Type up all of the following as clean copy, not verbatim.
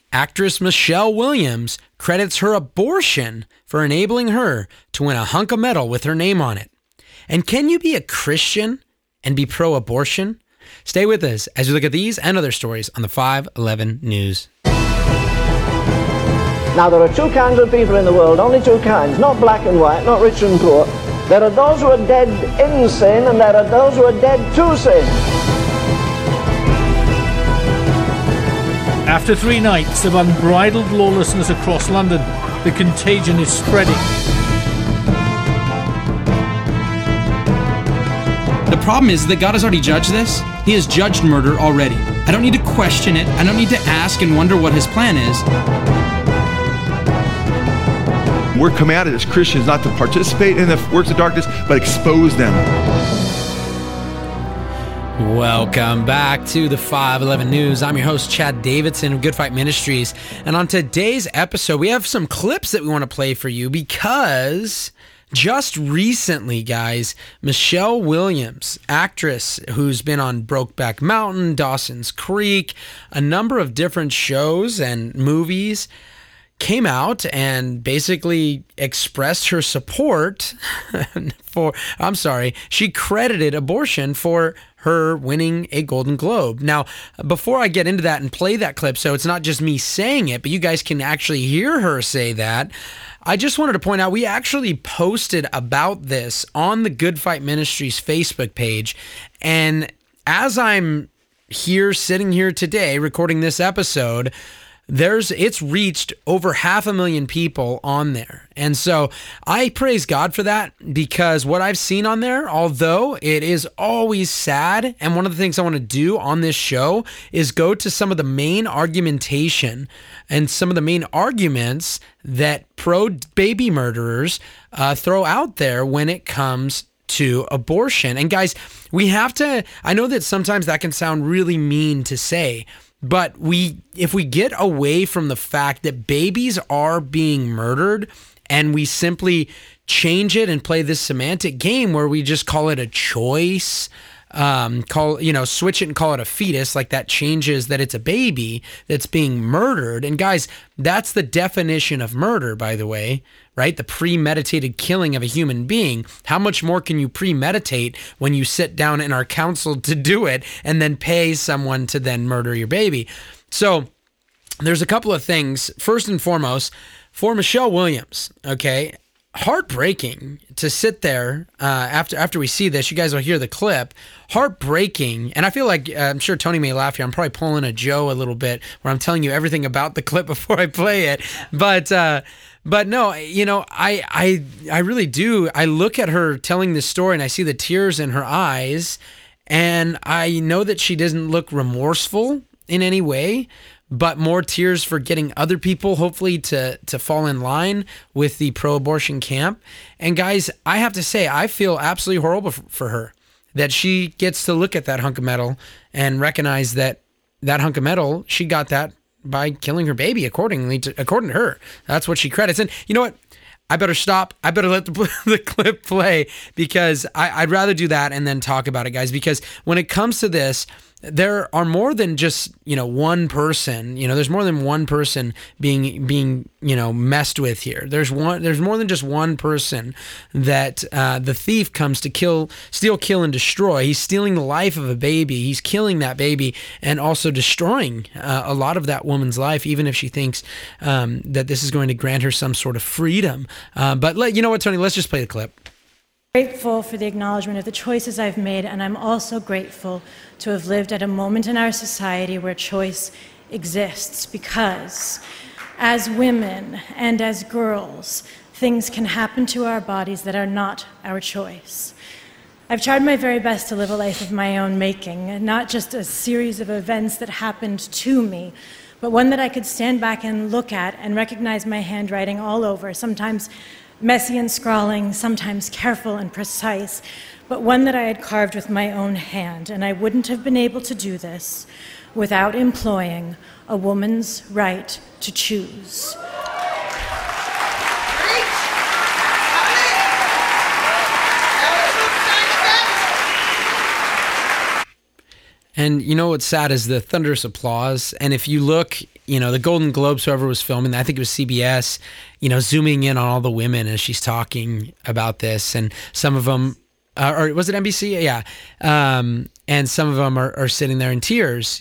Actress Michelle Williams credits her abortion for enabling her to win a hunk of metal with her name on it. And can you be a Christian and be pro-abortion? Stay with us as we look at these and other stories on the 511 News. Now, there are two kinds of people in the world, only two kinds, not black and white, not rich and poor. There are those who are dead in sin, and there are those who are dead to sin. After 3 nights of unbridled lawlessness across London, the contagion is spreading. The problem is that God has already judged this. He has judged murder already. I don't need to question it. I don't need to ask and wonder what his plan is. We're commanded as Christians not to participate in the works of darkness, but expose them. Welcome back to the 511 News. I'm your host, Chad Davidson of Good Fight Ministries. And on today's episode, we have some clips that we want to play for you because just recently, guys, Michelle Williams, actress who's been on Brokeback Mountain, Dawson's Creek, a number of different shows and movies, came out and basically expressed her support she credited abortion for her winning a Golden Globe. Now, before I get into that and play that clip, so it's not just me saying it, but you guys can actually hear her say that, I just wanted to point out we actually posted about this on the Good Fight Ministries Facebook page. And as I'm here, sitting here today, recording this episode, it's reached over 500,000 people on there. And so I praise God for that, because what I've seen on there, although it is always sad, and one of the things I want to do on this show is go to some of the main argumentation and some of the main arguments that pro-baby murderers throw out there when it comes to abortion. And guys, I know that sometimes that can sound really mean to say, but if we get away from the fact that babies are being murdered and we simply change it and play this semantic game where we just call it a choice, switch it and call it a fetus, like that changes that it's a baby that's being murdered. And guys, that's the definition of murder, by the way, right? The premeditated killing of a human being. How much more can you premeditate when you sit down and are counseled to do it and then pay someone to then murder your baby? So there's a couple of things. First and foremost, for Michelle Williams, okay, heartbreaking to sit there after we see this. You guys will hear the clip. Heartbreaking. And I feel like, I'm sure Tony may laugh here, I'm probably pulling a Joe a little bit where I'm telling you everything about the clip before I play it. But no, I really do. I look at her telling this story and I see the tears in her eyes, and I know that she doesn't look remorseful in any way, but more tears for getting other people hopefully to fall in line with the pro-abortion camp. And guys, I have to say, I feel absolutely horrible for her that she gets to look at that hunk of metal and recognize that hunk of metal, she got that by killing her baby, according to her. That's what she credits. And you know what? I better stop. I better let the clip play, because I'd rather do that and then talk about it, guys, because when it comes to this, there are more than just, one person, there's more than one person being, messed with here. There's more than just one person that the thief comes to steal, kill, and destroy. He's stealing the life of a baby. He's killing that baby and also destroying a lot of that woman's life, even if she thinks that this is going to grant her some sort of freedom. But you know what, Tony, let's just play the clip. Grateful for the acknowledgement of the choices I've made, and I'm also grateful to have lived at a moment in our society where choice exists, because as women and as girls, things can happen to our bodies that are not our choice. I've tried my very best to live a life of my own making, not just a series of events that happened to me, but one that I could stand back and look at and recognize my handwriting all over, sometimes messy and scrawling, sometimes careful and precise, but one that I had carved with my own hand. And I wouldn't have been able to do this without employing a woman's right to choose. And you know what's sad is the thunderous applause. And if you look the Golden Globes, whoever was filming, I think it was CBS, zooming in on all the women as she's talking about this. And some of them, or was it NBC? Yeah. And some of them are sitting there in tears,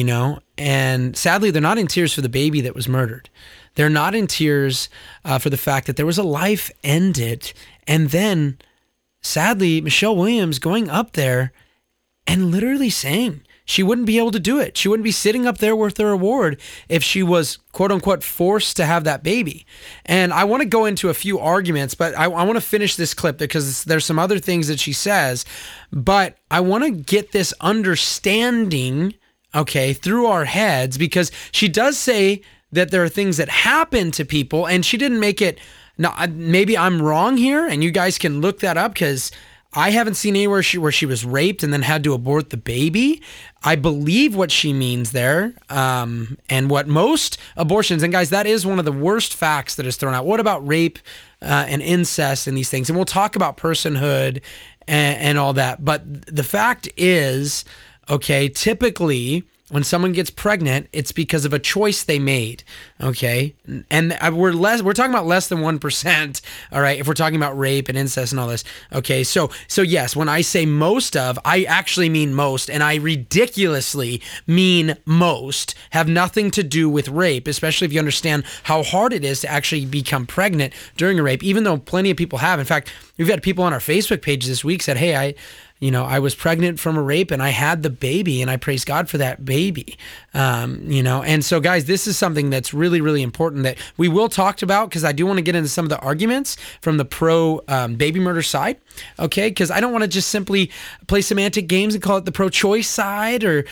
and sadly, they're not in tears for the baby that was murdered. They're not in tears for the fact that there was a life ended. And then, sadly, Michelle Williams going up there and literally saying she wouldn't be able to do it. She wouldn't be sitting up there with her award if she was, quote unquote, forced to have that baby. And I want to go into a few arguments, but I want to finish this clip because there's some other things that she says. But I want to get this understanding, okay, through our heads, because she does say that there are things that happen to people, and she didn't make it. Now, maybe I'm wrong here, and you guys can look that up because I haven't seen anywhere where she was raped and then had to abort the baby. I believe what she means there, and what most abortions, and guys, that is one of the worst facts that is thrown out. What about rape and incest and these things? And we'll talk about personhood and all that. But the fact is, okay, typically when someone gets pregnant, it's because of a choice they made, okay? And we're talking about less than 1%, all right, if we're talking about rape and incest and all this, okay? So yes, when I say most of, I actually mean most, and I ridiculously mean most, have nothing to do with rape, especially if you understand how hard it is to actually become pregnant during a rape, even though plenty of people have. In fact, we've had people on our Facebook page this week said, hey, I was pregnant from a rape and I had the baby, and I praise God for that baby. And so guys, this is something that's really, really important that we will talk about, because I do want to get into some of the arguments from the pro baby murder side. Okay. Cause I don't want to just simply play semantic games and call it the pro-choice side or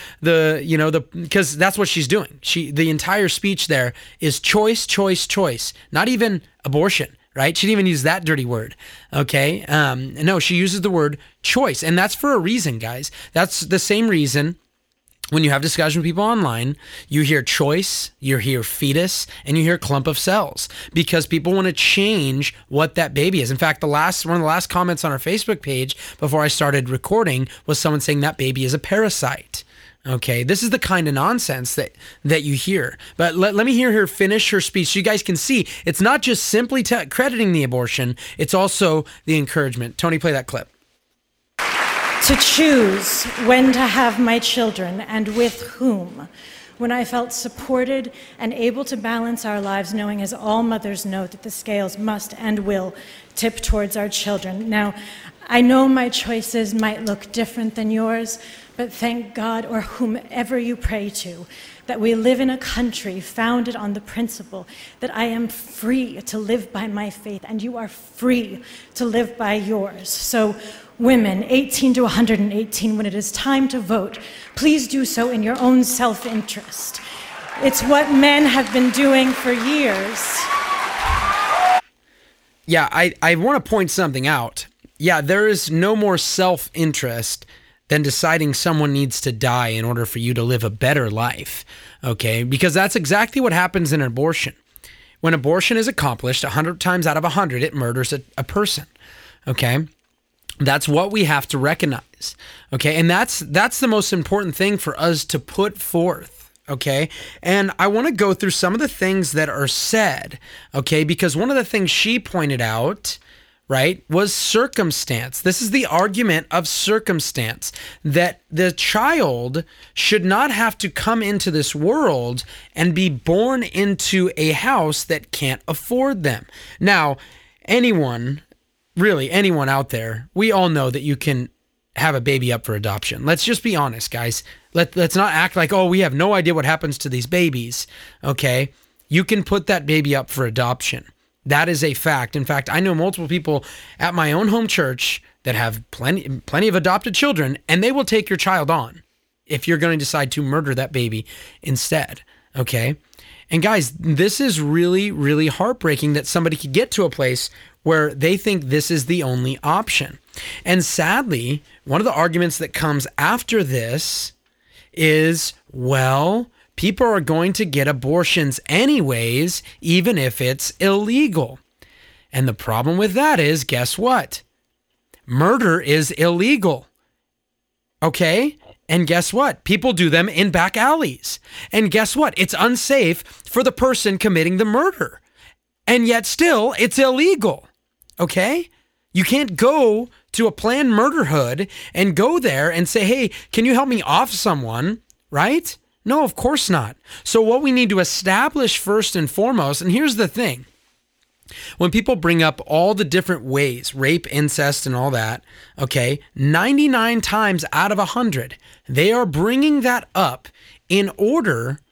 because that's what she's doing. The entire speech there is choice, choice, choice, not even abortion. Right? She didn't even use that dirty word. Okay. No, she uses the word choice. And that's for a reason, guys. That's the same reason when you have discussion with people online, you hear choice, you hear fetus, and you hear clump of cells, because people want to change what that baby is. In fact, one of the last comments on our Facebook page before I started recording was someone saying that baby is a parasite. Okay, this is the kind of nonsense that you hear. But let me hear her finish her speech so you guys can see it's not just simply crediting the abortion, it's also the encouragement. Tony, play that clip. To choose when to have my children and with whom, when I felt supported and able to balance our lives, knowing, as all mothers know, that the scales must and will tip towards our children. Now, I know my choices might look different than yours, but thank God, or whomever you pray to, that we live in a country founded on the principle that I am free to live by my faith and you are free to live by yours. So women 18 to 118, when it is time to vote, please do so in your own self-interest. It's what men have been doing for years. Yeah, I want to point something out. Yeah, there is no more self-interest than deciding someone needs to die in order for you to live a better life, okay? Because that's exactly what happens in abortion. When abortion is accomplished, 100 times out of 100, it murders a person, okay? That's what we have to recognize, okay? And that's the most important thing for us to put forth, okay? And I want to go through some of the things that are said, okay? Because one of the things she pointed out, right, was circumstance. This is the argument of circumstance, that the child should not have to come into this world and be born into a house that can't afford them. Now, anyone out there, we all know that you can have a baby up for adoption. Let's just be honest, guys. Let's not act like, oh, we have no idea what happens to these babies, okay? You can put that baby up for adoption. That is a fact. In fact, I know multiple people at my own home church that have plenty of adopted children, and they will take your child on if you're going to decide to murder that baby instead, okay? And guys, this is really, really heartbreaking that somebody could get to a place where they think this is the only option. And sadly, one of the arguments that comes after this is, well, people are going to get abortions anyways, even if it's illegal. And the problem with that is, guess what? Murder is illegal. Okay? And guess what? People do them in back alleys. And guess what? It's unsafe for the person committing the murder. And yet still, it's illegal. Okay? You can't go to a planned murder hood and go there and say, hey, can you help me off someone? Right? No, of course not. So what we need to establish first and foremost, and here's the thing. When people bring up all the different ways, rape, incest, and all that, okay, 99 times out of 100, they are bringing that up in order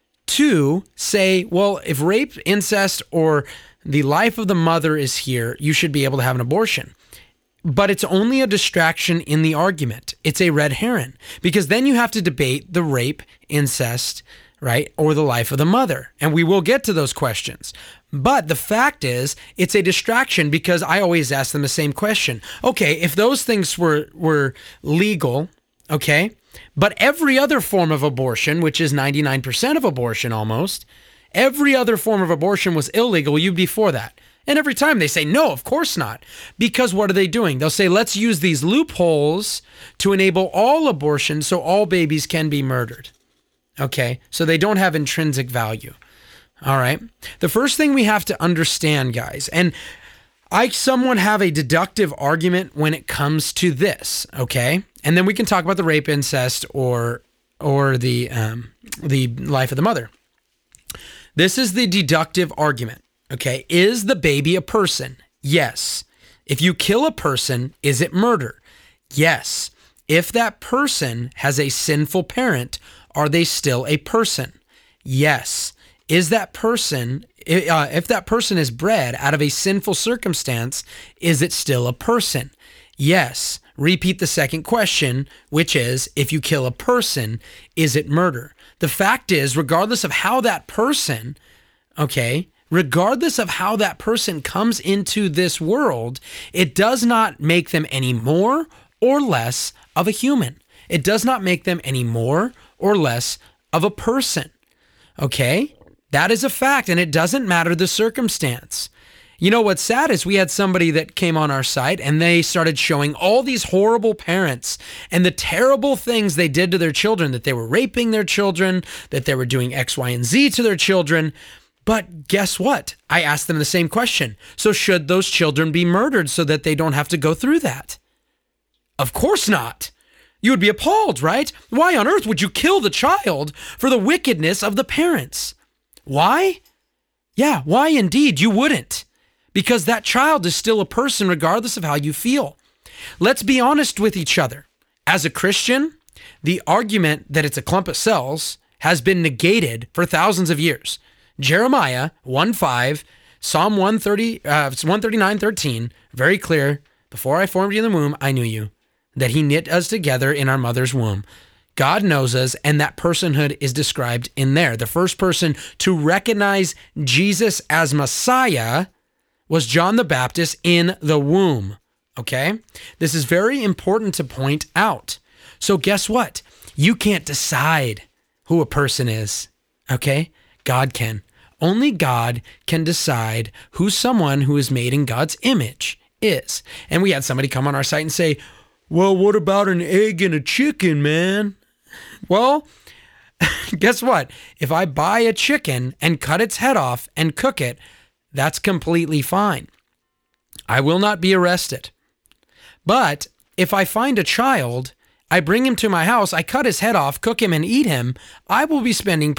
to say, well, if rape, incest, or the life of the mother is here, you should be able to have an abortion. But it's only a distraction in the argument. It's a red herring, because then you have to debate the rape, incest, right, or the life of the mother. And we will get to those questions. But the fact is, it's a distraction, because I always ask them the same question. Okay, if those things were legal, okay, but every other form of abortion, which is 99% of abortion almost, every other form of abortion was illegal, you'd be for that. And every time they say, no, of course not. Because what are they doing? They'll say, let's use these loopholes to enable all abortion so all babies can be murdered. Okay, so they don't have intrinsic value. All right. The first thing we have to understand, guys, and I somewhat have a deductive argument when it comes to this, okay? And then we can talk about the rape, incest, or the life of the mother. This is the deductive argument, okay? Is the baby a person? Yes. If you kill a person, is it murder? Yes. If that person has a sinful parent, are they still a person? Yes. Is that person, if that person is bred out of a sinful circumstance, is it still a person? Yes. Repeat the second question, which is, if you kill a person, is it murder? The fact is, regardless of how that person, okay, regardless of how that person comes into this world, it does not make them any more or less of a human. It does not make them any more or less of a person. Okay? That is a fact, and it doesn't matter the circumstance. You know what's sad is we had somebody that came on our site and they started showing all these horrible parents and the terrible things they did to their children, that they were raping their children, that they were doing X, Y, and Z to their children. But guess what? I asked them the same question. So should those children be murdered so that they don't have to go through that? Of course not. You would be appalled, right? Why on earth would you kill the child for the wickedness of the parents? Why? Yeah, why indeed? You wouldn't. Because that child is still a person regardless of how you feel. Let's be honest with each other. As a Christian, the argument that it's a clump of cells has been negated for thousands of years. Jeremiah 1:5, Psalm 139:13, very clear. Before I formed you in the womb, I knew you, that he knit us together in our mother's womb. God knows us, and that personhood is described in there. The first person to recognize Jesus as Messiah was John the Baptist in the womb, okay? This is very important to point out. So guess what? You can't decide who a person is, okay? God can. Only God can decide who someone who is made in God's image is. And we had somebody come on our site and say, well, what about an egg and a chicken, man? Well, guess what? If I buy a chicken and cut its head off and cook it, that's completely fine. I will not be arrested. But if I find a child, I bring him to my house, I cut his head off, cook him, and eat him, I will be spending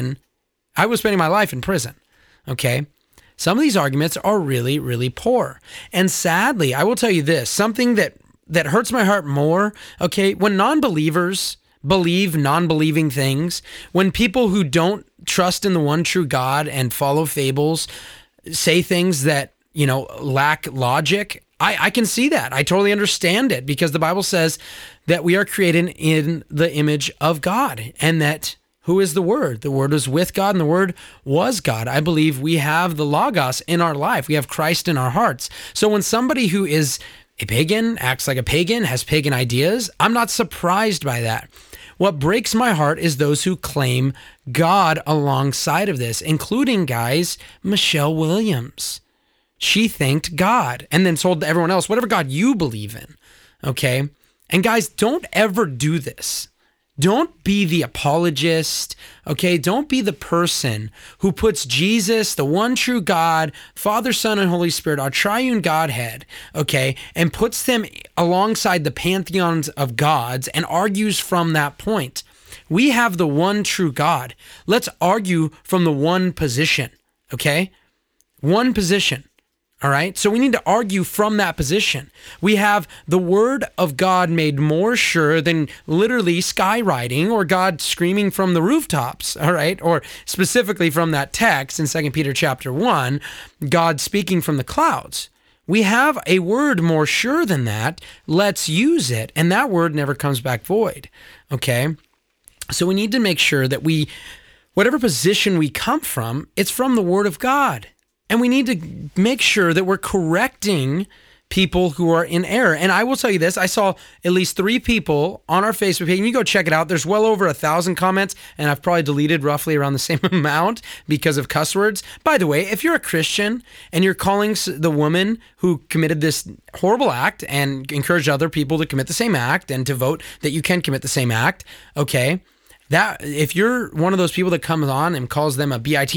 my life in prison. Okay? Some of these arguments are really, really poor. And sadly, I will tell you this, something that hurts my heart more, okay, when non-believers believe non-believing things, when people who don't trust in the one true God and follow fables say things that, lack logic, I can see that. I totally understand it, because the Bible says that we are created in the image of God, and that who is the Word? The Word was with God, and the Word was God. I believe we have the Logos in our life. We have Christ in our hearts. So when somebody who is a pagan, acts like a pagan, has pagan ideas, I'm not surprised by that. What breaks my heart is those who claim God alongside of this, including, guys, Michelle Williams. She thanked God and then told everyone else, whatever God you believe in, okay? And guys, don't ever do this. Don't be the apologist, okay? Don't be the person who puts Jesus, the one true God, Father, Son, and Holy Spirit, our triune Godhead, okay, and puts them alongside the pantheons of gods and argues from that point. We have the one true God. Let's argue from the one position, okay? One position. All right, so we need to argue from that position. We have the word of God made more sure than literally skywriting or God screaming from the rooftops, all right? Or specifically from that text in 2 Peter chapter 1, God speaking from the clouds. We have a word more sure than that. Let's use it. And that word never comes back void, okay? So we need to make sure that whatever position we come from, it's from the word of God. And we need to make sure that we're correcting people who are in error. And I will tell you this, I saw at least 3 people on our Facebook page, and you go check it out. There's well over 1,000 comments, and I've probably deleted roughly around the same amount because of cuss words. By the way, if you're a Christian and you're calling the woman who committed this horrible act and encouraged other people to commit the same act and to vote that you can commit the same act, okay, that if you're one of those people that comes on and calls them a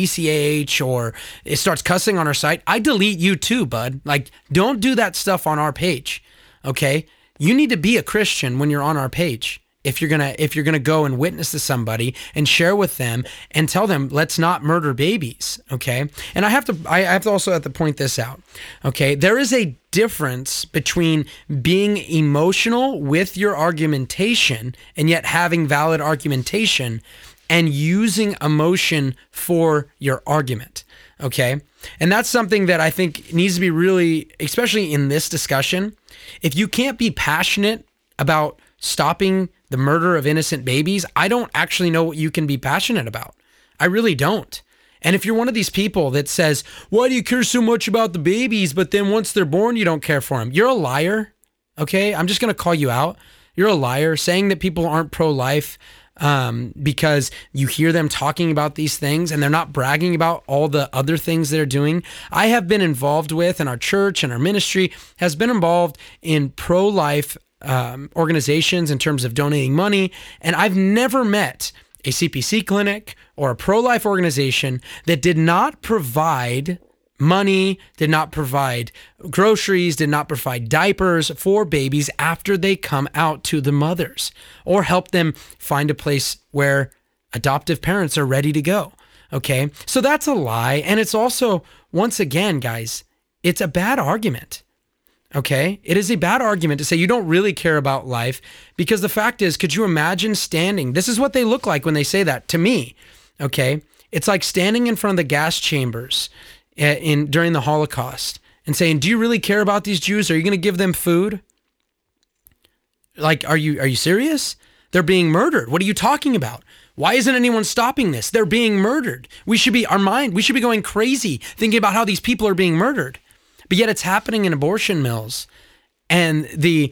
bitch or it starts cussing on our site, I delete you too, bud. Like, don't do that stuff on our page, okay? You need to be a Christian when you're on our page. If you're gonna go and witness to somebody and share with them and tell them, let's not murder babies, okay? And I have to also have to point this out, okay? There is a difference between being emotional with your argumentation and yet having valid argumentation and using emotion for your argument, okay? And that's something that I think needs to be really, especially in this discussion, if you can't be passionate about stopping the murder of innocent babies, I don't actually know what you can be passionate about. I really don't. And if you're one of these people that says, why do you care so much about the babies, but then once they're born, you don't care for them? You're a liar, okay? I'm just going to call you out. You're a liar. Saying that people aren't pro-life because you hear them talking about these things and they're not bragging about all the other things they're doing. I have been involved with, and our church and our ministry has been involved in pro-life organizations in terms of donating money. And I've never met a CPC clinic or a pro-life organization that did not provide money, did not provide groceries, did not provide diapers for babies after they come out to the mothers, or help them find a place where adoptive parents are ready to go. Okay. So that's a lie. And it's also, once again, guys, it's a bad argument. Okay, it is a bad argument to say you don't really care about life, because the fact is, could you imagine standing? This is what they look like when they say that to me. Okay, it's like standing in front of the gas chambers during the Holocaust and saying, "Do you really care about these Jews? Are you going to give them food? Like, are you serious? They're being murdered. What are you talking about? Why isn't anyone stopping this? They're being murdered. We should be going crazy thinking about how these people are being murdered." But yet it's happening in abortion mills, and the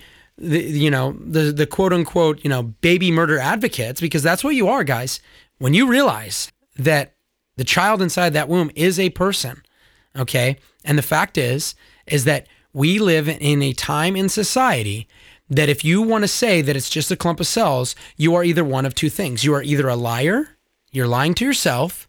quote unquote, baby murder advocates, because that's what you are, guys. When you realize that the child inside that womb is a person, okay? And the fact is that we live in a time in society that if you want to say that it's just a clump of cells, you are either one of two things. You are either a liar, you're lying to yourself,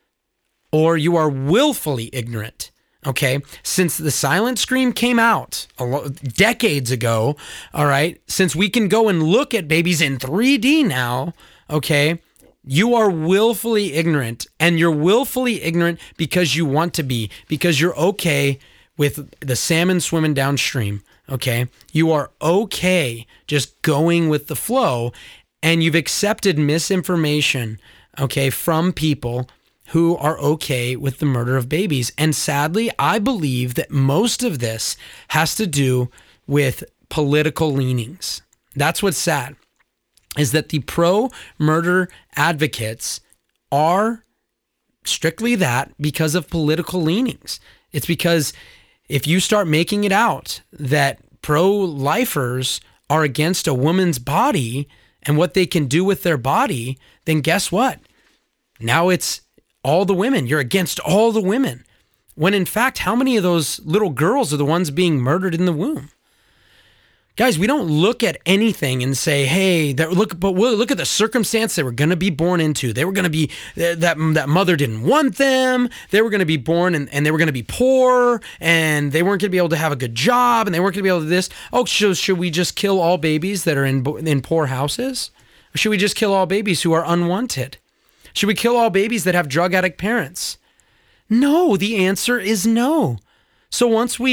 or you are willfully ignorant. Okay, since the silent scream came out decades ago, all right, since we can go and look at babies in 3D now, okay, you are willfully ignorant, and you're willfully ignorant because you want to be, because you're okay with the salmon swimming downstream, okay? You are okay just going with the flow, and you've accepted misinformation, okay, from people who are okay with the murder of babies. And sadly, I believe that most of this has to do with political leanings. That's what's sad, is that the pro-murder advocates are strictly that because of political leanings. It's because if you start making it out that pro-lifers are against a woman's body and what they can do with their body, then guess what? Now it's all the women. You're against all the women. When in fact, how many of those little girls are the ones being murdered in the womb? Guys, we don't look at anything and say, hey, we'll look at the circumstance they were going to be born into. They were going to be, that mother didn't want them. They were going to be born and they were going to be poor and they weren't going to be able to have a good job and they weren't going to be able to do this. Oh, so should we just kill all babies that are in poor houses? Or should we just kill all babies who are unwanted? Should we kill all babies that have drug addict parents? No, the answer is no. So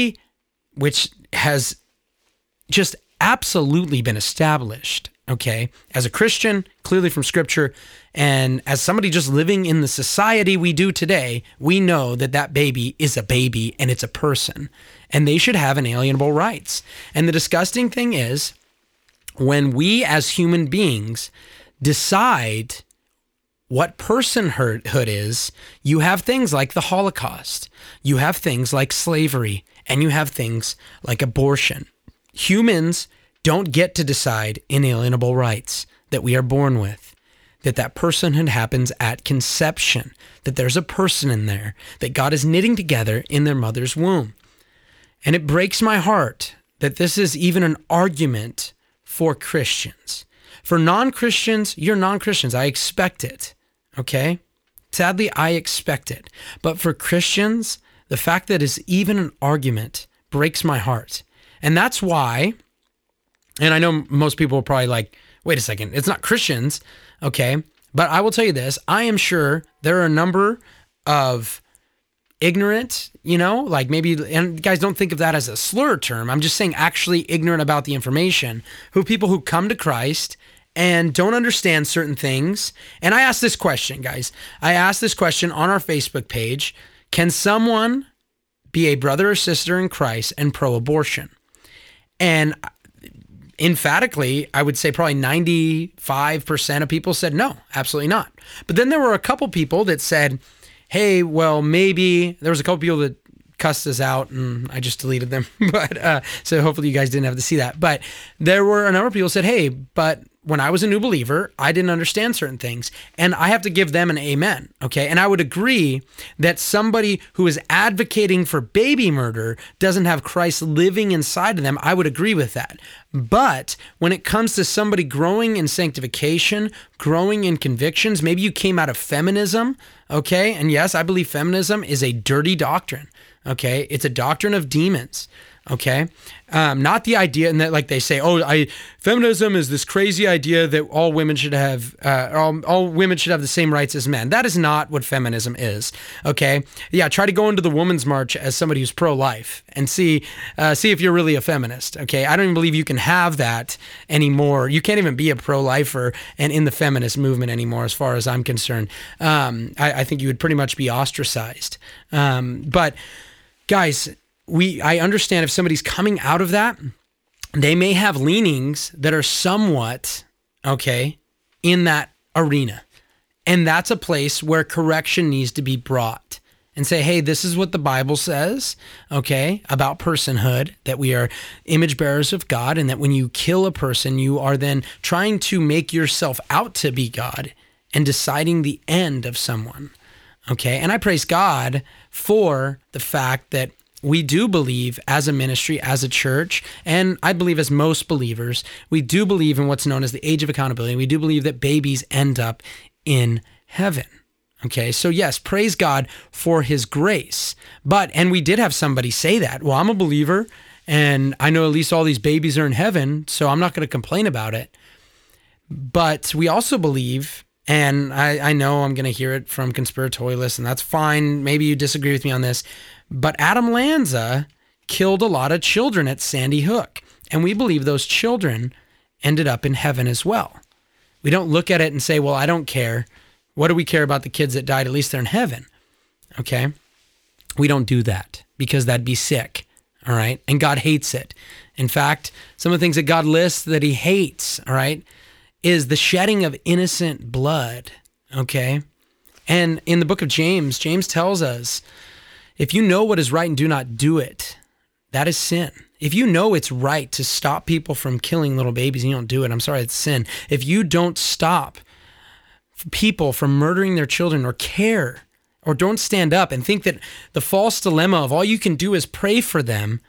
which has just absolutely been established, okay, as a Christian, clearly from Scripture, and as somebody just living in the society we do today, we know that baby is a baby and it's a person, and they should have inalienable rights. And the disgusting thing is, when we as human beings decide what personhood is, you have things like the Holocaust, you have things like slavery, and you have things like abortion. Humans don't get to decide inalienable rights that we are born with, that personhood happens at conception, that there's a person in there that God is knitting together in their mother's womb. And it breaks my heart that this is even an argument for Christians. For non-Christians, you're non-Christians. I expect it, okay? Sadly, I expect it. But for Christians, the fact that it's even an argument breaks my heart. And that's why, and I know most people are probably like, wait a second, it's not Christians, okay? But I will tell you this, I am sure there are a number of ignorant, like maybe, and guys, don't think of that as a slur term. I'm just saying actually ignorant about the information, people who come to Christ and don't understand certain things. And I asked this question, guys. I asked this question on our Facebook page. Can someone be a brother or sister in Christ and pro-abortion? And emphatically, I would say probably 95% of people said no, absolutely not. But then there were a couple people that said, hey, well, maybe. There was a couple people that cussed us out and I just deleted them. But so hopefully you guys didn't have to see that. But there were a number of people who said, hey, but when I was a new believer, I didn't understand certain things. And I have to give them an amen, okay? And I would agree that somebody who is advocating for baby murder doesn't have Christ living inside of them. I would agree with that. But when it comes to somebody growing in sanctification, growing in convictions, maybe you came out of feminism, okay? And yes, I believe feminism is a dirty doctrine, okay? It's a doctrine of demons. Okay, not the idea, and that like they say, feminism is this crazy idea that all women should have, all women should have the same rights as men. That is not what feminism is. Okay, yeah, try to go into the Women's March as somebody who's pro-life and see if you're really a feminist. Okay, I don't even believe you can have that anymore. You can't even be a pro-lifer and in the feminist movement anymore, as far as I'm concerned. I think you would pretty much be ostracized. But guys, I understand if somebody's coming out of that, they may have leanings that are somewhat, okay, in that arena. And that's a place where correction needs to be brought and say, hey, this is what the Bible says, okay, about personhood, that we are image bearers of God, and that when you kill a person, you are then trying to make yourself out to be God and deciding the end of someone, okay? And I praise God for the fact that we do believe as a ministry, as a church, and I believe as most believers, we do believe in what's known as the age of accountability. We do believe that babies end up in heaven. Okay, so yes, praise God for his grace. And we did have somebody say that, well, I'm a believer and I know at least all these babies are in heaven, so I'm not going to complain about it. But we also believe, and I know I'm going to hear it from conspiratorialists, and that's fine. Maybe you disagree with me on this, but Adam Lanza killed a lot of children at Sandy Hook, and we believe those children ended up in heaven as well. We don't look at it and say, well, I don't care. What do we care about the kids that died? At least they're in heaven, okay? We don't do that because that'd be sick, all right? And God hates it. In fact, some of the things that God lists that he hates, all right, is the shedding of innocent blood, okay? And in the book of James, James tells us, if you know what is right and do not do it, that is sin. If you know it's right to stop people from killing little babies and you don't do it, I'm sorry, it's sin. If you don't stop people from murdering their children or care or don't stand up and think that the false dilemma of all you can do is pray for them,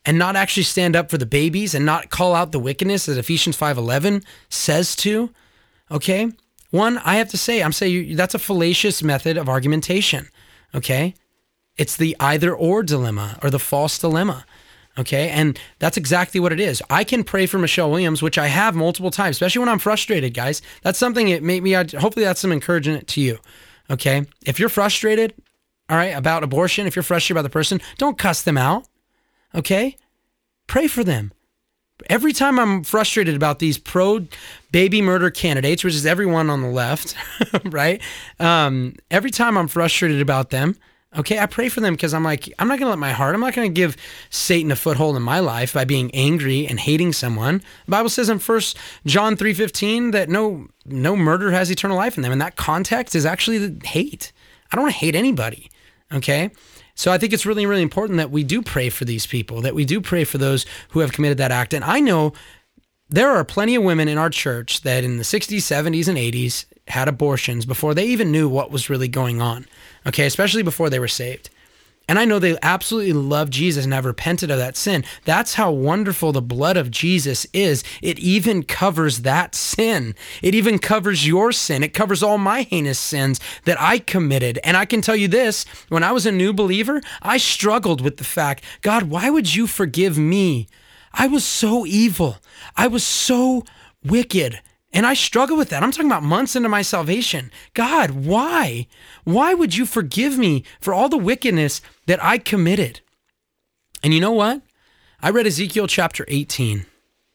and not actually stand up for the babies and not call out the wickedness that Ephesians 5:11 says to, okay? One, I have to say, I'm saying that's a fallacious method of argumentation, okay? It's the either or dilemma or the false dilemma, okay? And that's exactly what it is. I can pray for Michelle Williams, which I have multiple times, especially when I'm frustrated, guys. That's something it made me, hopefully that's some encouragement to you, okay? If you're frustrated, all right, about abortion, if you're frustrated about the person, don't cuss them out, okay? Pray for them. Every time I'm frustrated about these pro-baby murder candidates, which is everyone on the left, right? Every time I'm frustrated about them, okay, I pray for them because I'm like, I'm not going to let my heart, I'm not going to give Satan a foothold in my life by being angry and hating someone. The Bible says in 1 John 3:15 that no murder has eternal life in them. And that context is actually the hate. I don't want to hate anybody, okay? So I think it's really, really important that we do pray for these people, that we do pray for those who have committed that act. And I know there are plenty of women in our church that in the 60s, 70s, and 80s had abortions before they even knew what was really going on, okay, especially before they were saved. And I know they absolutely love Jesus and have repented of that sin. That's how wonderful the blood of Jesus is. It even covers that sin. It even covers your sin. It covers all my heinous sins that I committed. And I can tell you this, when I was a new believer, I struggled with the fact, God, why would you forgive me? I was so evil. I was so wicked. And I struggle with that. I'm talking about months into my salvation. God, why? Why would you forgive me for all the wickedness that I committed? And you know what? I read Ezekiel chapter 18.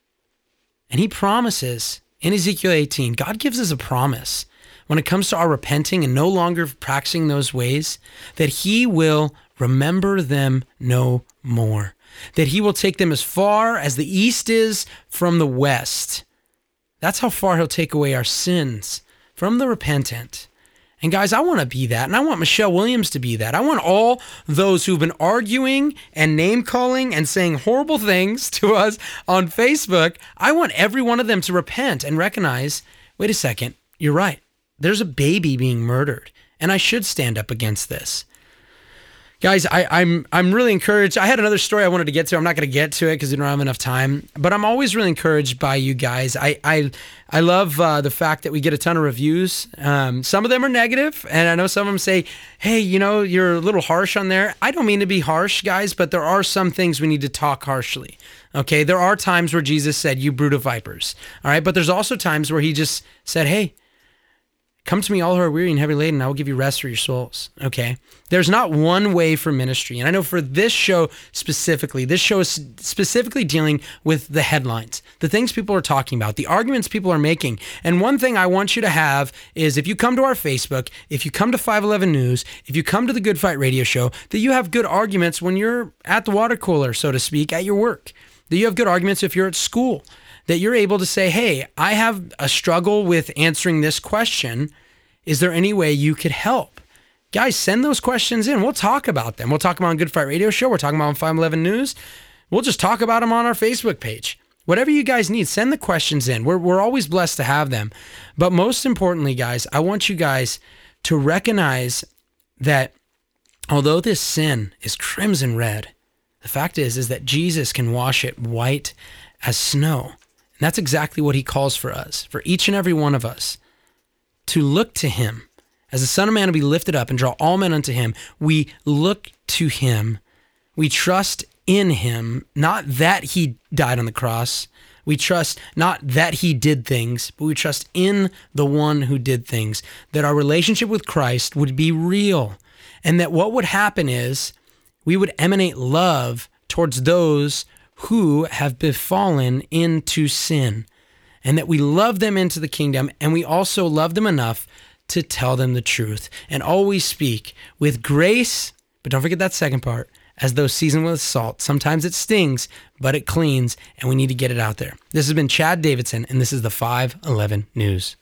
And he promises in Ezekiel 18, God gives us a promise when it comes to our repenting and no longer practicing those ways, that he will remember them no more. That he will take them as far as the east is from the west. That's how far he'll take away our sins from the repentant. And guys, I want to be that. And I want Michelle Williams to be that. I want all those who've been arguing and name calling and saying horrible things to us on Facebook. I want every one of them to repent and recognize, wait a second, you're right. There's a baby being murdered and I should stand up against this. Guys, I'm really encouraged. I had another story I wanted to get to. I'm not going to get to it because we don't have enough time. But I'm always really encouraged by you guys. I love the fact that we get a ton of reviews. Some of them are negative, and I know some of them say, hey, you're a little harsh on there. I don't mean to be harsh, guys, but there are some things we need to talk harshly. Okay, there are times where Jesus said, you brood of vipers. All right, but there's also times where he just said, hey, come to me, all who are weary and heavy laden, and I will give you rest for your souls, okay? There's not one way for ministry. And I know for this show specifically, this show is specifically dealing with the headlines, the things people are talking about, the arguments people are making. And one thing I want you to have is if you come to our Facebook, if you come to 511 News, if you come to the Good Fight Radio Show, that you have good arguments when you're at the water cooler, so to speak, at your work, that you have good arguments if you're at school, that you're able to say, hey, I have a struggle with answering this question. Is there any way you could help? Guys, send those questions in. We'll talk about them. We'll talk about on Good Fight Radio Show. We're talking about on 511 News. We'll just talk about them on our Facebook page. Whatever you guys need, send the questions in. We're always blessed to have them. But most importantly, guys, I want you guys to recognize that although this sin is crimson red, the fact is that Jesus can wash it white as snow. And that's exactly what he calls for us, for each and every one of us, to look to him. As the Son of Man to be lifted up and draw all men unto him, we look to him. We trust in him, not that he died on the cross. We trust not that he did things, but we trust in the one who did things, that our relationship with Christ would be real, and that what would happen is we would emanate love towards those who have befallen into sin, and that we love them into the kingdom, and we also love them enough to tell them the truth, and always speak with grace, but don't forget that second part, as though seasoned with salt. Sometimes it stings, but it cleans, and we need to get it out there. This has been Chad Davidson, and this is the 511 News.